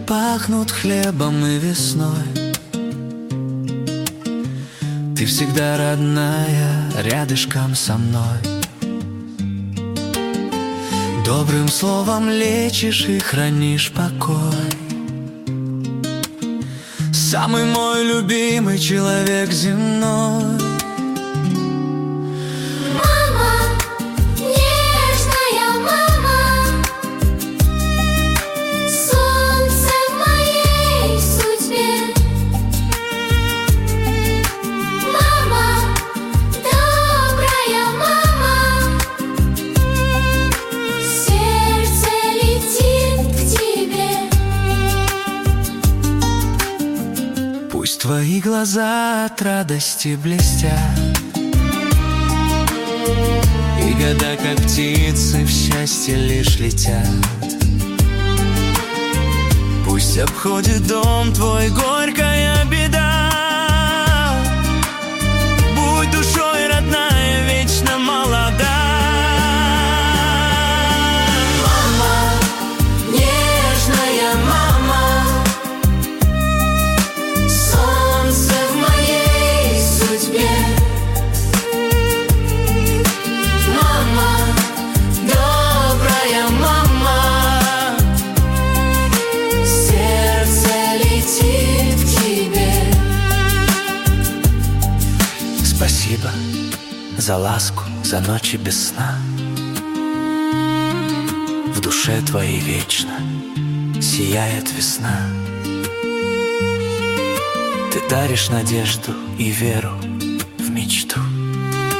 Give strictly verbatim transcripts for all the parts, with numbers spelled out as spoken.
пахнут хлебом и весной. Ты всегда родная, рядышком со мной. Добрым словом лечишь и хранишь покой. Самый мой любимый человек земной. Пусть твои глаза от радости блестят, и года, как птицы, в счастье лишь летят. Пусть обходит дом твой горькая беда, будь душой родная, вечно молода. Спасибо за ласку, за ночи без сна. В душе твоей вечно сияет весна. Ты даришь надежду и веру в мечту.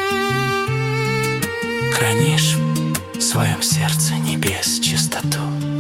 Хранишь в своем сердце небес чистоту.